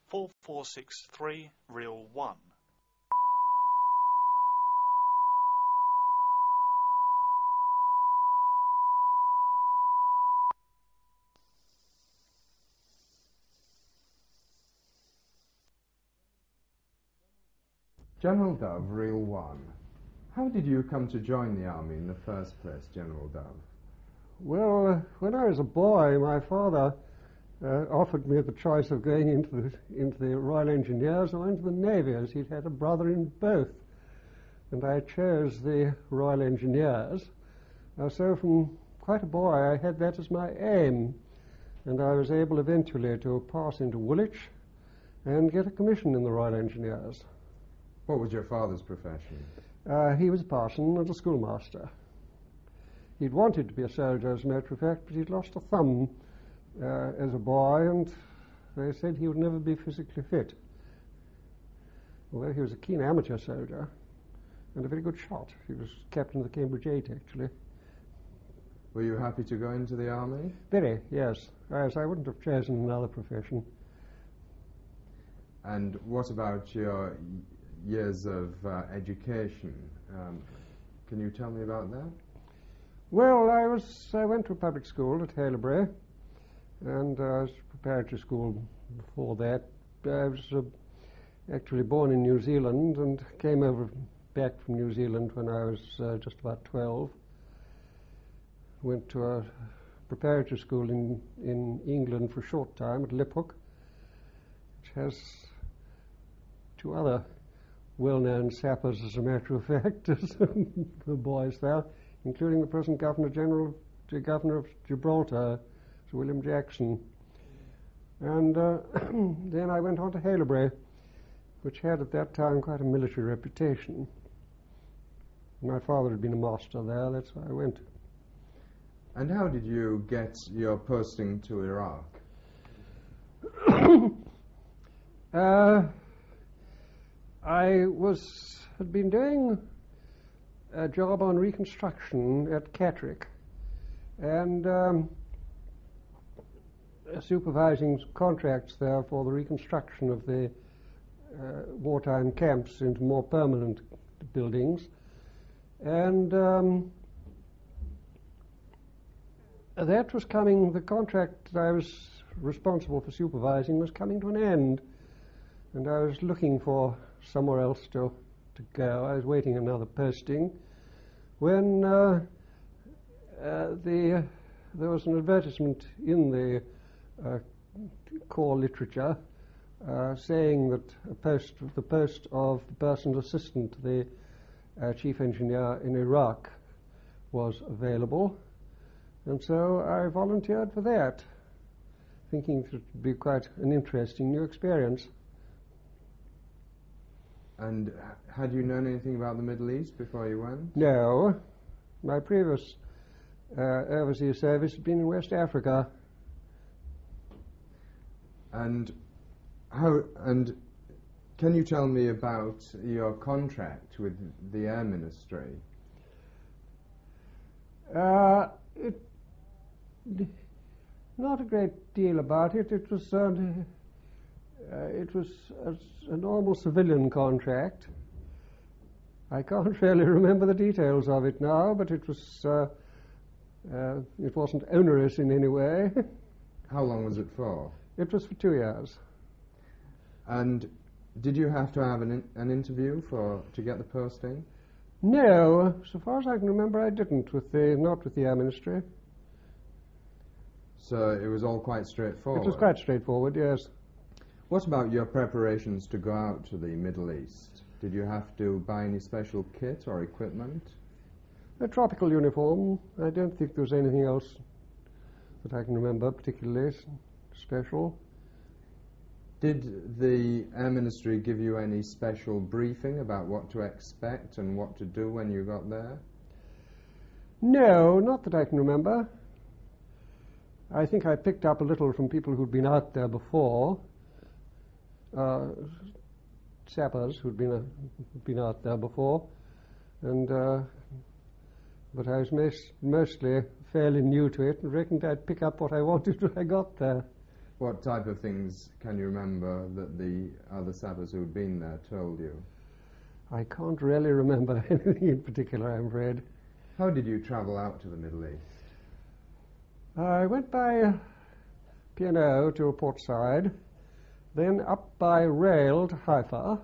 4463 Reel 1. General Dove, Reel 1. How did you come to join the army in the first place, General Dove? Well, when I was a boy, my father offered me the choice of going into the Royal Engineers or into the Navy, as he'd had a brother in both. And I chose the Royal Engineers. So from quite a boy, I had that as my aim. And I was able eventually to pass into Woolwich and get a commission in the Royal Engineers. What was your father's profession? He was a parson and a schoolmaster. He'd wanted to be a soldier, as a matter of fact, but he'd lost a thumb as a boy, and they said he would never be physically fit. Although he was a keen amateur soldier and a very good shot. He was captain of the Cambridge 8, actually. Were you happy to go into the army? Very, yes. As I wouldn't have chosen another profession. And what about your years of education? Can you tell me about that? Well, I went to a public school at Haileybury, and I was preparatory school before that. I was actually born in New Zealand and came back from New Zealand when I was just about 12. Went to a preparatory school in England for a short time at Liphook, which has two other well-known sappers, as a matter of fact, as the boys there, including the present Governor of Gibraltar, Sir William Jackson. And then I went on to Haileybury, which had at that time quite a military reputation. My father had been a master there, that's why I went. And how did you get your posting to Iraq? I had been doing a job on reconstruction at Catterick and supervising contracts there for the reconstruction of the wartime camps into more permanent buildings. And that was coming, the contract that I was responsible for supervising was coming to an end, and I was looking for somewhere else to go. I was waiting another posting when there was an advertisement in the Corps literature saying that the post of the personal assistant to the chief engineer in Iraq was available, and so I volunteered for that, thinking it would be quite an interesting new experience. And had you known anything about the Middle East before you went? No. My previous overseas service had been in West Africa. And can you tell me about your contract with the Air Ministry? Not a great deal about it. It was a normal civilian contract. I can't really remember the details of it now, but it wasn't onerous in any way. How long was it for? It was for 2 years. And did you have to have an interview to get the posting? No, so far as I can remember, I didn't. Not with the Air Ministry. So it was all quite straightforward. It was quite straightforward, yes. What about your preparations to go out to the Middle East? Did you have to buy any special kit or equipment? A tropical uniform. I don't think there was anything else that I can remember particularly special. Did the Air Ministry give you any special briefing about what to expect and what to do when you got there? No, not that I can remember. I think I picked up a little from people who'd been out there before, sappers who'd been out there before, and but I was mostly fairly new to it and reckoned I'd pick up what I wanted when I got there. What type of things can you remember that the other sappers who'd been there told you? I can't really remember anything in particular, I'm afraid. How did you travel out to the Middle East? I went by P&O to Port Said, then up by rail to Haifa.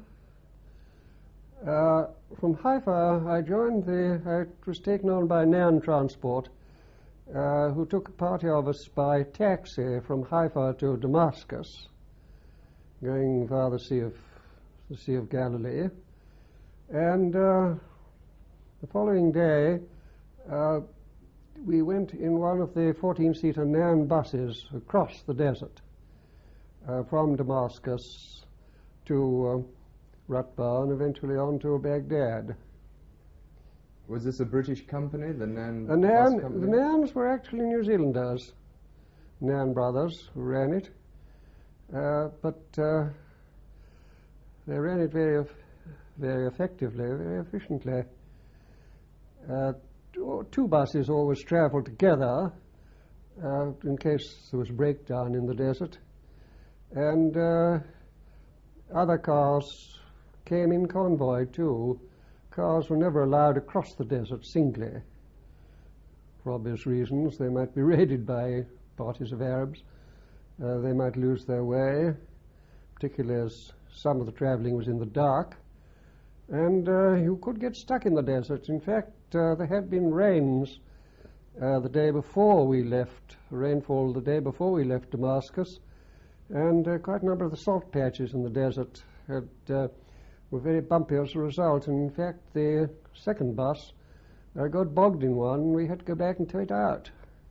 From Haifa, I was taken on by Nan Transport, who took a party of us by taxi from Haifa to Damascus, going via the Sea of Galilee. And the following day, we went in one of the 14-seater Nan buses across the desert from Damascus to Ratba and eventually on to Baghdad. Was this a British company, the Nan The bus company? The Nans were actually New Zealanders, Nan brothers, who ran it. But they ran it very effectively, very efficiently. Two buses always travelled together in case there was a breakdown in the desert. And other cars came in convoy too. Cars were never allowed across the desert singly. For obvious reasons, they might be raided by parties of Arabs. They might lose their way, particularly as some of the travelling was in the dark. And you could get stuck in the desert. In fact, there had been rains the day before we left, rainfall the day before we left Damascus, and quite a number of the salt patches in the desert were very bumpy as a result. And in fact, the second bus got bogged in one, and we had to go back and tow it out.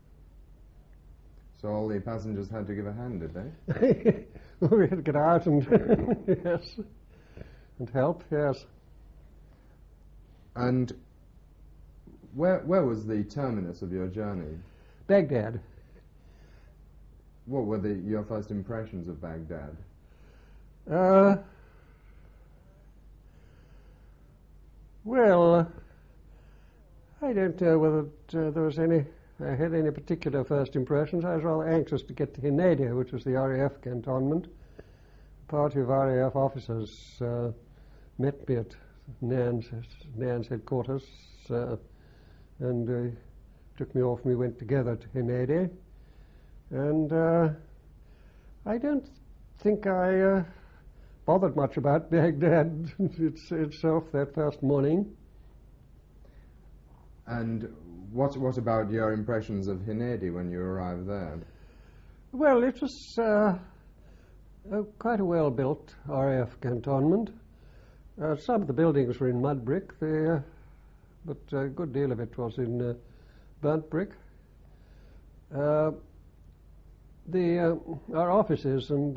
So all the passengers had to give a hand, did they? We had to get out and yes, and help. Yes. And where was the terminus of your journey? Baghdad. What were your first impressions of Baghdad? Well, I don't know whether I had any particular first impressions. I was rather anxious to get to Hinaydia, which was the RAF cantonment. A party of RAF officers met me at Nan's headquarters and took me off and we went together to Hinaydia. And I don't think I bothered much about Baghdad itself that first morning. And what about your impressions of Hinaydia when you arrived there? Well, it was quite a well-built RAF cantonment. Some of the buildings were in mud brick, but a good deal of it was in burnt brick. Our offices and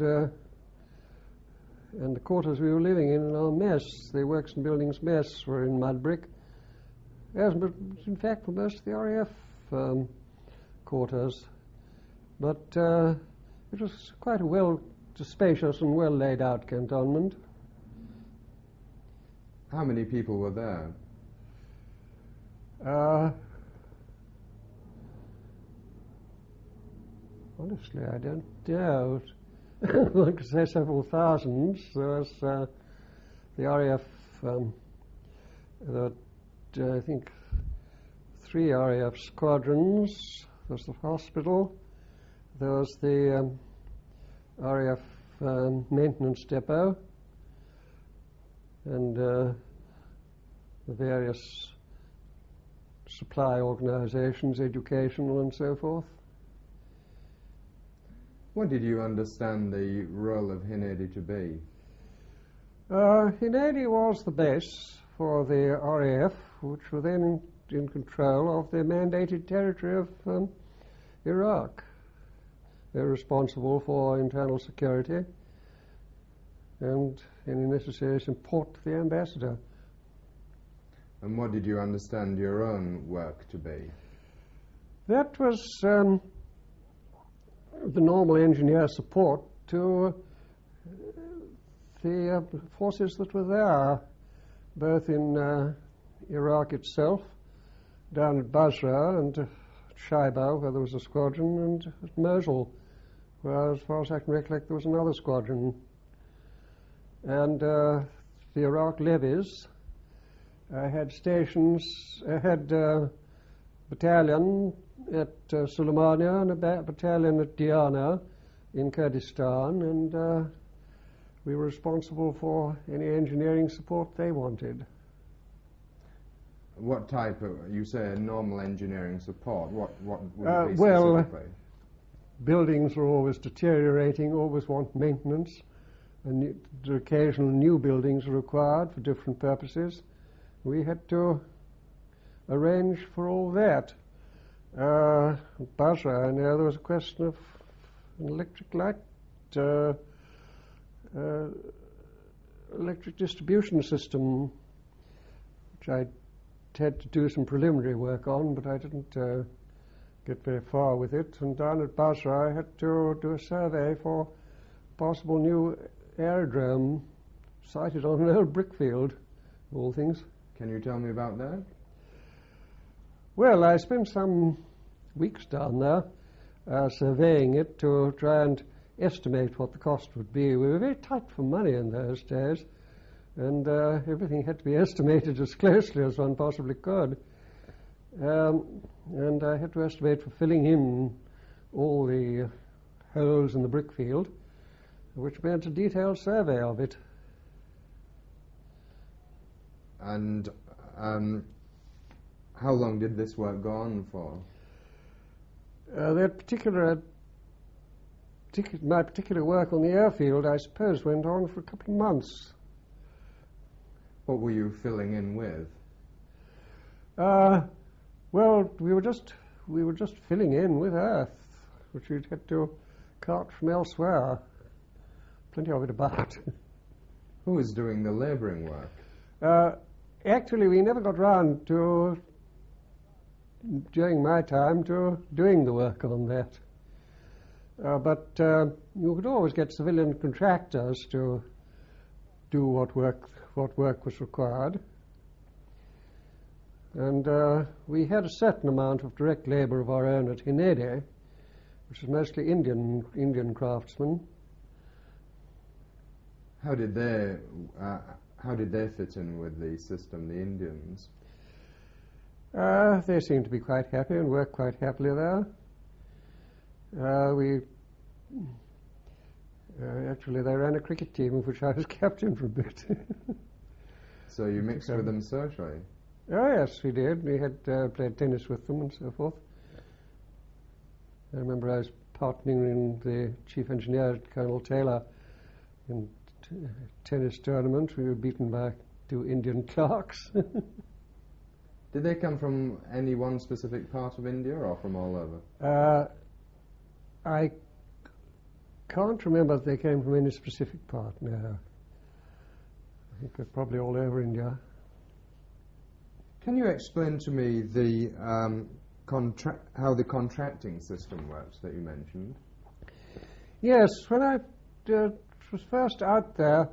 the quarters we were living in our mess, the works and buildings mess, were in mud brick. Yes, but in fact for most of the RAF quarters. But it was quite a spacious and well laid out cantonment. How many people were there? Honestly, I don't know. I could say several thousands. There was the RAF, I think 3 RAF squadrons. There was the hospital. There was the RAF maintenance depot. And the various supply organizations, educational and so forth. What did you understand the role of Hinaydia to be? Hinaydia was the base for the RAF, which were then in control of the mandated territory of Iraq. They were responsible for internal security and any necessary support to the ambassador. And what did you understand your own work to be? That was the normal engineer support to the forces that were there, both in Iraq itself, down at Basra and Shaiba, where there was a squadron, and at Mosul, Well, as far as I can recollect, there was another squadron. And the Iraq levies had stations, had a battalion at Suleimania and a battalion at Diana in Kurdistan, and we were responsible for any engineering support they wanted. What type of, you say normal engineering support, what would it be well, specifically? Buildings are always deteriorating, always want maintenance, and the occasional new buildings are required for different purposes. We had to arrange for all that. Basra, I know there was a question of an electric light, electric distribution system, which I had to do some preliminary work on, but I didn't get very far with it. And down at Basra, I had to do a survey for possible new aerodrome sited on an old brick field, of all things. Can you tell me about that? Well, I spent some weeks down there surveying it to try and estimate what the cost would be. We were very tight for money in those days, and everything had to be estimated as closely as one possibly could. And I had to estimate for filling in all the holes in the brick field, which meant a detailed survey of it. And how long did this work go on for? My particular work on the airfield, I suppose, went on for a couple of months. What were you filling in with? Well, we were just filling in with earth, which we'd had to cart from elsewhere. Plenty of it about. Who was doing the labouring work? Actually, we never got round to, during my time, to doing the work on that. But you could always get civilian contractors to do what work was required. And we had a certain amount of direct labour of our own at Hinede, which is mostly Indian craftsmen. How did they fit in with the system, the Indians? They seemed to be quite happy and worked quite happily there. Actually, they ran a cricket team of which I was captain for a bit. So you mixed with them socially? Oh, yes, we did. We had played tennis with them and so forth. I remember I was partnering in the chief engineer, Colonel Taylor, in tennis tournament. We were beaten by 2 Indian clerks. Did they come from any one specific part of India or from all over? I can't remember if they came from any specific part, no. I think they're probably all over India. Can you explain to me the how the contracting system works that you mentioned? Yes, when I was first out there,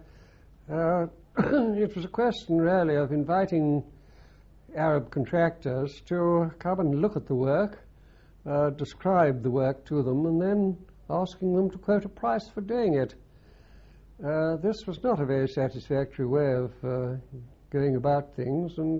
it was a question really of inviting Arab contractors to come and look at the work, describe the work to them, and then asking them to quote a price for doing it. This was not a very satisfactory way of going about things, and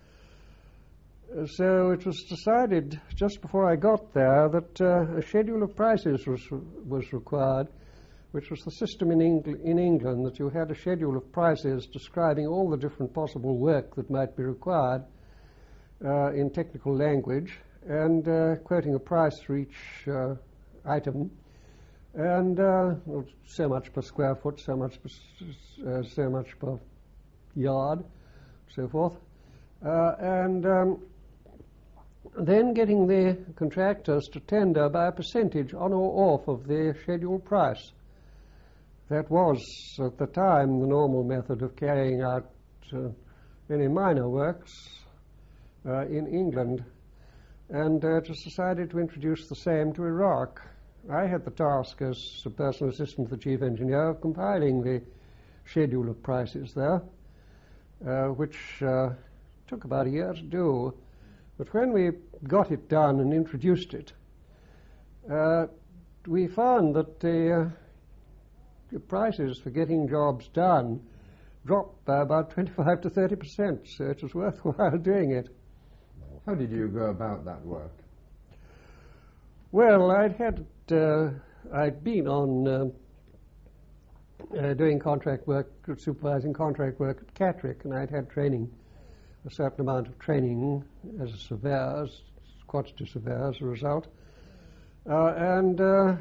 so it was decided just before I got there that a schedule of prices was required, which was the system in England, that you had a schedule of prices describing all the different possible work that might be required in technical language, and quoting a price for each item, and so much per square foot, so much per yard, so forth, and then getting the contractors to tender by a percentage on or off of the scheduled price. That was, at the time, the normal method of carrying out any minor works in England, and it was decided to introduce the same to Iraq. I had the task as a personal assistant to the chief engineer of compiling the schedule of prices there, which took about a year to do. But when we got it done and introduced it, we found that the prices for getting jobs done dropped by about 25 to 30%, so it was worthwhile doing it. How did you go about that work? Well, I'd been on doing contract work, supervising contract work at Catterick, and I'd had training, a certain amount of training as a surveyor, as quantity surveyor as a result. And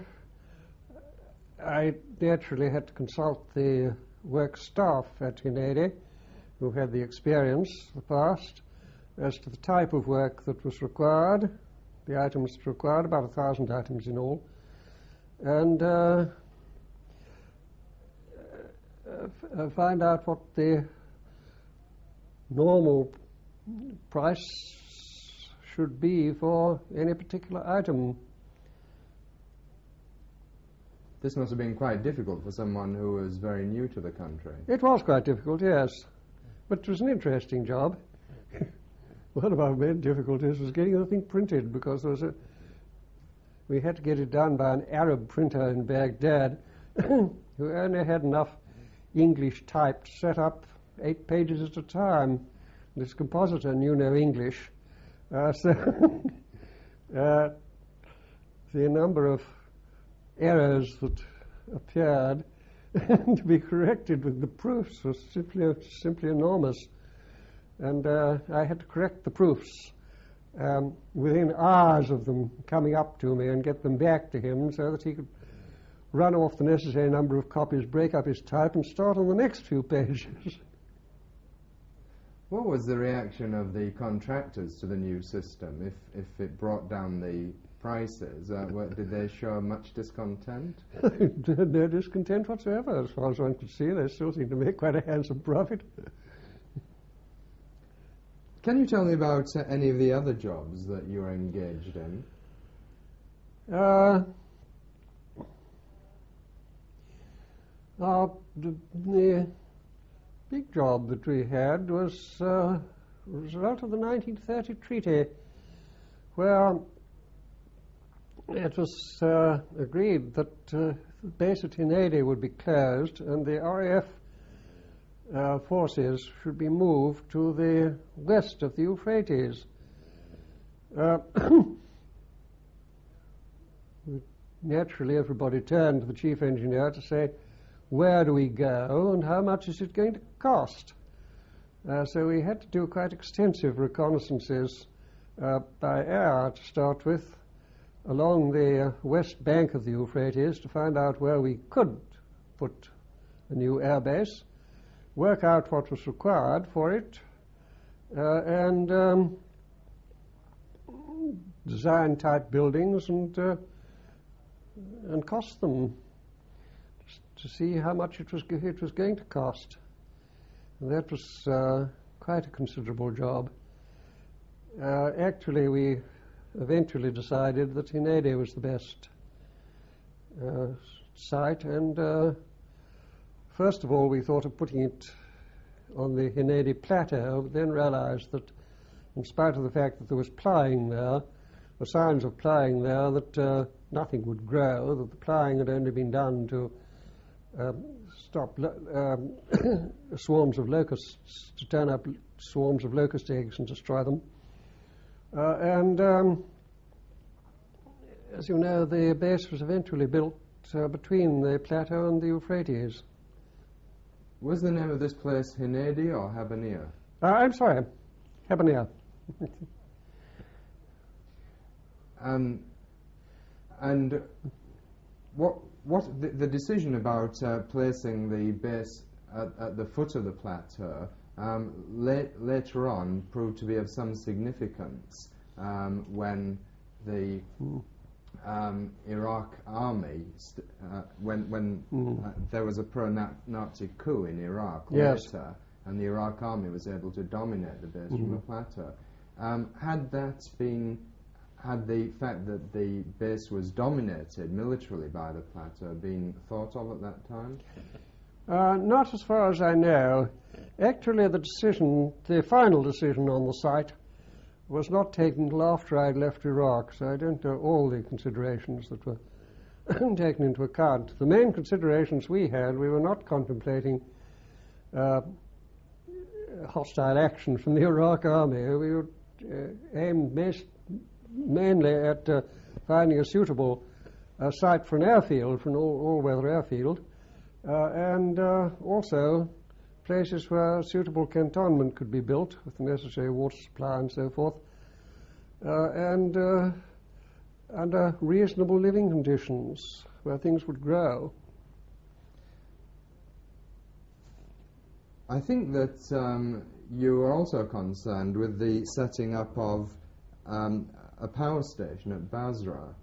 I naturally had to consult the work staff at Hinede, who had the experience, the past, as to the type of work that was required, the items required, about 1,000 items in all, and find out what the normal price should be for any particular item. This must have been quite difficult for someone who was very new to the country. It was quite difficult, yes, but it was an interesting job. One of our main difficulties was getting the thing printed, because we had to get it done by an Arab printer in Baghdad who only had enough English type to set up 8 pages at a time. This compositor knew no English, so the number of errors that appeared to be corrected with the proofs was simply enormous. And I had to correct the proofs within hours of them coming up to me and get them back to him so that he could run off the necessary number of copies, break up his type, and start on the next few pages. What was the reaction of the contractors to the new system? If it brought down the prices, did they show much discontent? No discontent whatsoever, as far as one could see. They still seemed to make quite a handsome profit. Can you tell me about any of the other jobs that you were engaged in? The big job that we had was a result of the 1930 treaty, where it was agreed that the base at Hinede would be closed and the RAF forces should be moved to the west of the Euphrates. Naturally, everybody turned to the chief engineer to say, where do we go and how much is it going to cost? So we had to do quite extensive reconnaissances by air to start with, along the west bank of the Euphrates, to find out where we could put a new airbase, work out what was required for it, and design type buildings and cost them, to see how much it was going to cost. And that was quite a considerable job. Actually, we eventually decided that Hinede was the best site, and first of all we thought of putting it on the Hinede plateau, but then realized that in spite of the fact that there was ploughing there, the signs of ploughing there, that nothing would grow, that the ploughing had only been done to stop swarms of locusts, to turn up swarms of locust eggs and destroy them. And as you know, the base was eventually built between the plateau and the Euphrates. Was the name of this place Hinede or Habbaniyah? I'm sorry, Habbaniyah. And what the decision about placing the base at the foot of the plateau later on proved to be of some significance when the Iraq army, when there was a pro-Nazi coup in Iraq later, and the Iraq army was able to dominate the base from the plateau. Had the fact that the base was dominated militarily by the plateau been thought of at that time? Not as far as I know. Actually, the final decision on the site was not taken until after I'd left Iraq, so I don't know all the considerations that were taken into account. The main considerations we had, we were not contemplating hostile action from the Iraq army. We would aim mainly at finding a suitable site for an airfield, for an all-weather airfield, and also places where suitable cantonment could be built with the necessary water supply and so forth, and under reasonable living conditions where things would grow. I think that you are also concerned with the setting up of a power station at Basra.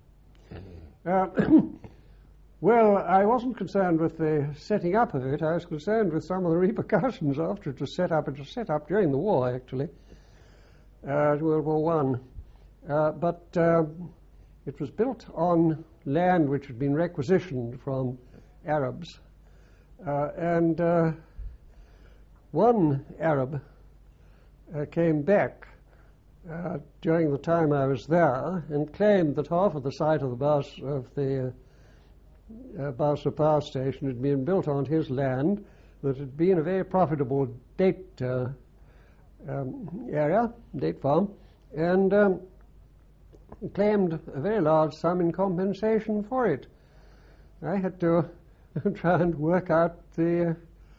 Well, I wasn't concerned with the setting up of it. I was concerned with some of the repercussions after it was set up. It was set up during the war, actually, World War I. But it was built on land which had been requisitioned from Arabs. And one Arab came back during the time I was there and claimed that half of the site of the Basra power station had been built on his land, that it had been a very profitable date area, date farm, and claimed a very large sum in compensation for it. I had to try and work out the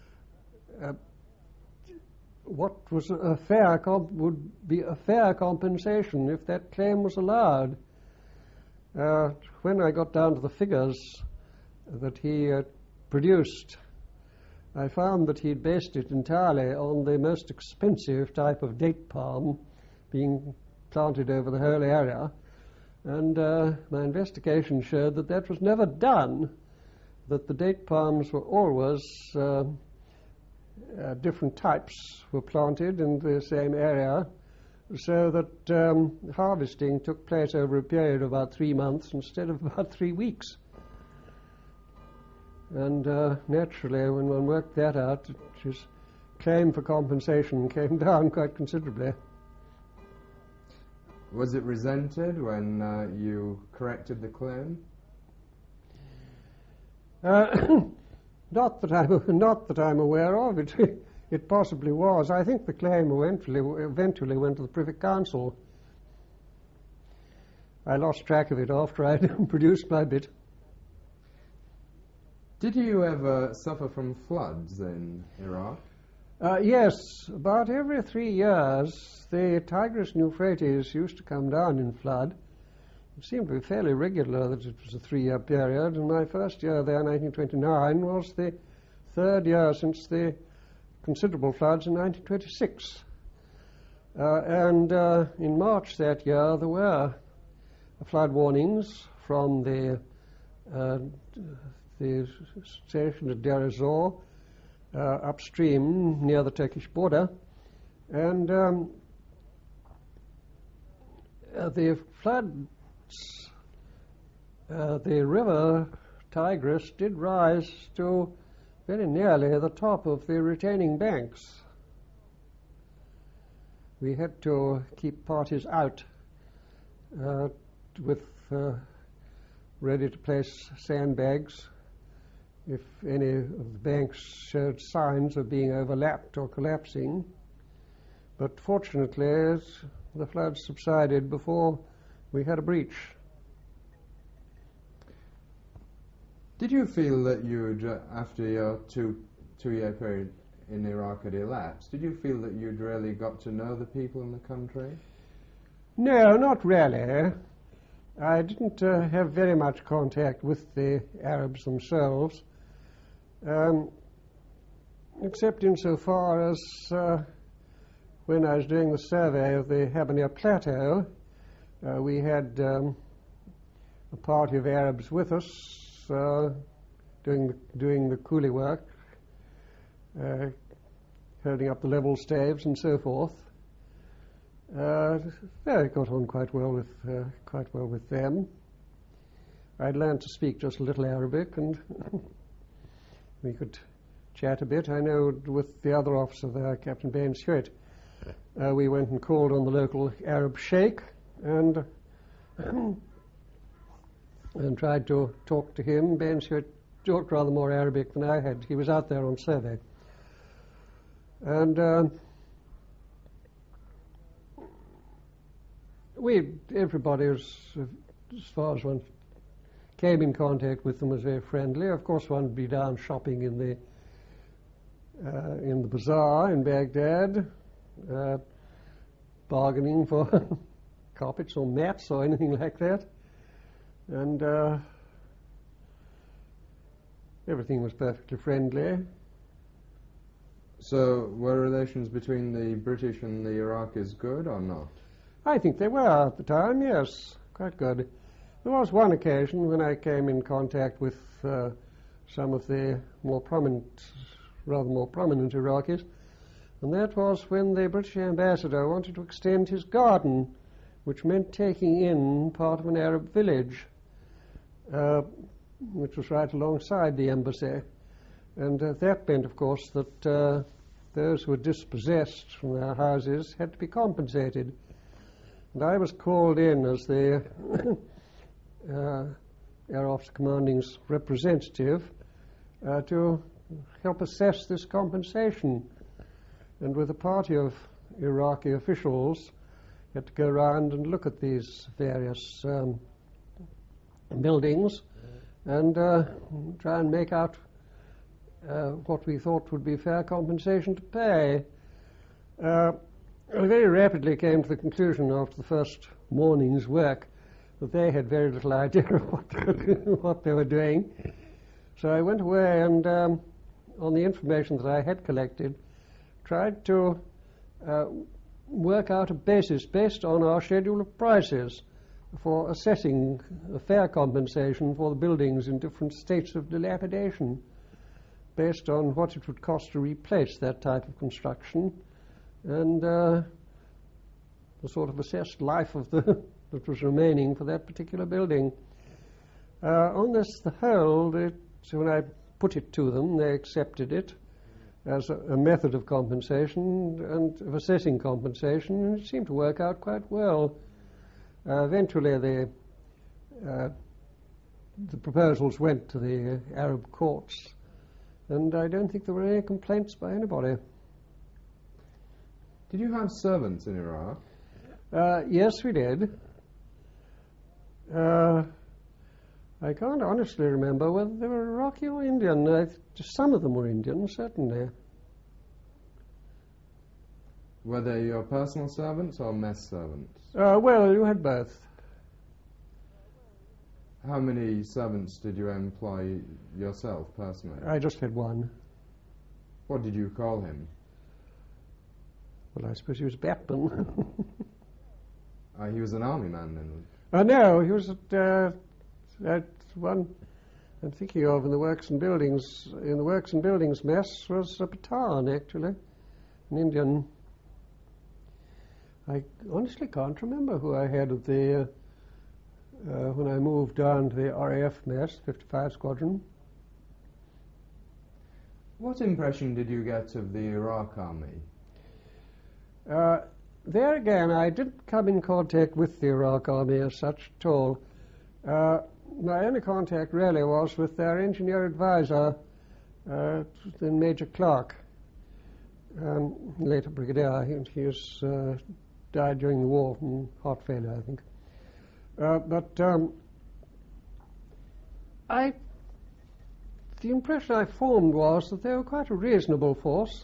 what was would be a fair compensation if that claim was allowed. When I got down to the figures that he produced, I found that he'd based it entirely on the most expensive type of date palm being planted over the whole area, and my investigation showed that that was never done, that the date palms were always different types were planted in the same area, so that harvesting took place over a period of about 3 months instead of about 3 weeks. And naturally, when one worked that out, his claim for compensation came down quite considerably. Was it resented when you corrected the claim? Not that I'm aware of. It possibly was. I think the claim eventually went to the Privy Council. I lost track of it after I'd produced my bit. Did you ever suffer from floods in Iraq? Yes. About every 3 years, the Tigris and Euphrates used to come down in flood. It seemed to be fairly regular that it was a 3-year period, and my first year there, 1929, was the 3rd year since the considerable floods in 1926. And in March that year, there were flood warnings from the station at Deir ez-Zor upstream near the Turkish border, and the floods, the river Tigris did rise to very nearly the top of the retaining banks. We had to keep parties out with ready to place sandbags if any of the banks showed signs of being overlapped or collapsing. But fortunately, the floods subsided before we had a breach. Did you feel that you'd, after your two-year period in Iraq had elapsed, did you feel that you'd really got to know the people in the country? No, not really. I didn't have very much contact with the Arabs themselves, except insofar as when I was doing the survey of the Habanir Plateau, we had a party of Arabs with us doing the coolie work, holding up the level staves and so forth. I got on quite well with them. I'd learned to speak just a little Arabic, and we could chat a bit. I know with the other officer there, Captain Ben Shuet, we went and called on the local Arab sheikh, and and tried to talk to him. Ben Stewart talked rather more Arabic than I had. He was out there on survey. And everybody was, as far as one came in contact with them, was very friendly. Of course, one would be down shopping in the bazaar in Baghdad, bargaining for carpets or mats or anything like that. And everything was perfectly friendly. So were relations between the British and the Iraqis good or not? I think they were at the time, yes, quite good. There was one occasion when I came in contact with some of the rather more prominent Iraqis, and that was when the British ambassador wanted to extend his garden, which meant taking in part of an Arab village, which was right alongside the embassy. And that meant, of course, that those who were dispossessed from their houses had to be compensated. And I was called in as the Air Officer Commanding's representative to help assess this compensation. And with a party of Iraqi officials, had to go around and look at these various buildings and try and make out what we thought would be fair compensation to pay. I very rapidly came to the conclusion after the first morning's work that they had very little idea of what they were doing. So I went away and, on the information that I had collected, tried to work out a basis based on our schedule of prices for assessing a fair compensation for the buildings in different states of dilapidation, based on what it would cost to replace that type of construction and the sort of assessed life of that was remaining for that particular building. On this, the whole, so when I put it to them, they accepted it as a method of compensation and of assessing compensation, and it seemed to work out quite well. Eventually, the proposals went to the Arab courts, and I don't think there were any complaints by anybody. Did you have servants in Iraq? Yes, we did. I can't honestly remember whether they were Iraqi or Indian. Some of them were Indian, certainly. Were they your personal servants or mess servants? Well, you had both. How many servants did you employ yourself, personally? I just had one. What did you call him? Well, I suppose he was Batman. He was an army man, then? No, he was at one I'm thinking of in the Works and Buildings. In the Works and Buildings mess was a Pathan, actually, an Indian. I honestly can't remember who I had at the when I moved down to the RAF mess, 55 Squadron. What impression did you get of the Iraq Army? There again, I didn't come in contact with the Iraq Army as such at all. My only contact really was with their engineer advisor, then Major Clark, later Brigadier. He was died during the war from heart failure, I think. The impression I formed was that they were quite a reasonable force.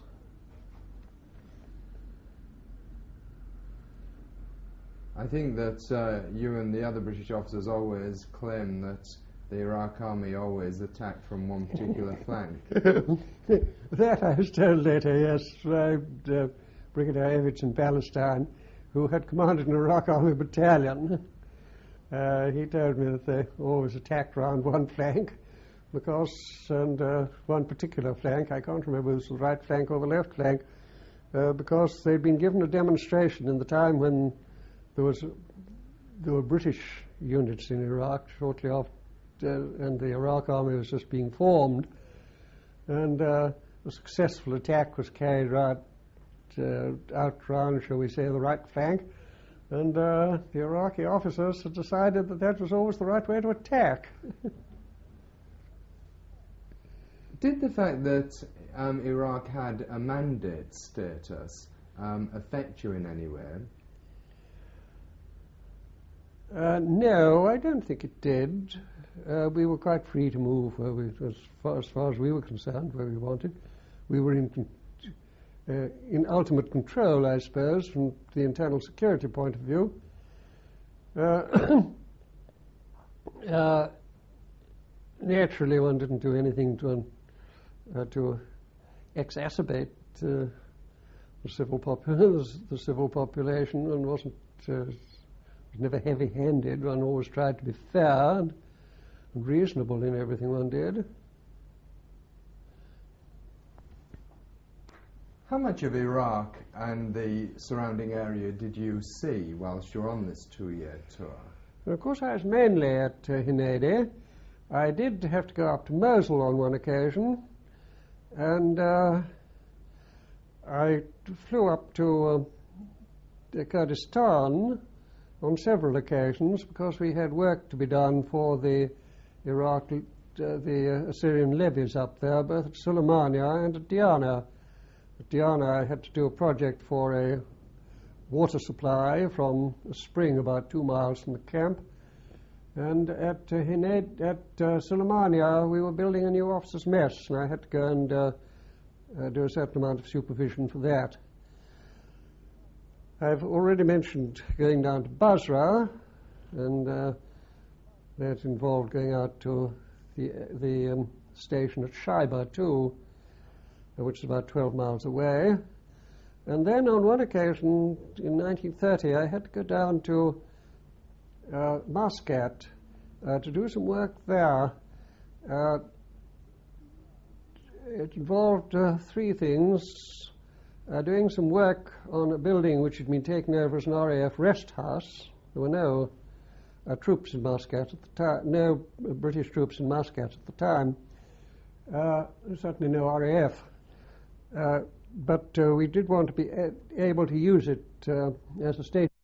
I think that you and the other British officers always claim that the Iraq Army always attacked from one particular flank. That I was told later, yes, by Brigadier Evans in Palestine, who had commanded an Iraq Army battalion. He told me that they always attacked round one flank, one particular flank, I can't remember if it was the right flank or the left flank, because they'd been given a demonstration in the time when there were British units in Iraq shortly after, and the Iraq Army was just being formed, and a successful attack was carried out round, shall we say, the right flank, And the Iraqi officers had decided that that was always the right way to attack. Did the fact that Iraq had a mandate status affect you in any way? No, I don't think it did. We were quite free to move as far as we were concerned, where we wanted. We were in ultimate control, I suppose, from the internal security point of view. Naturally, one didn't do anything to exacerbate the civil population, and was never heavy-handed. One always tried to be fair and reasonable in everything one did. How much of Iraq and the surrounding area did you see whilst you were on this 2-year tour? Well, of course, I was mainly at Hinaydi. I did have to go up to Mosul on one occasion, and I flew up to Kurdistan on several occasions because we had work to be done for the Assyrian levies up there, both at Sulaymaniyah and at Diana. At Diana, I had to do a project for a water supply from a spring about 2 miles from the camp. And at Sulaymaniyah, we were building a new officers' mess, and I had to go and do a certain amount of supervision for that. I've already mentioned going down to Basra, and that involved going out to the station at Shaiba too, which is about 12 miles away. And then on one occasion in 1930, I had to go down to Muscat to do some work there. It involved 3 things. Doing some work on a building which had been taken over as an RAF rest house. There were no troops in Muscat at the time, no British troops in Muscat at the time. Certainly no RAF. But we did want to be able to use it as a state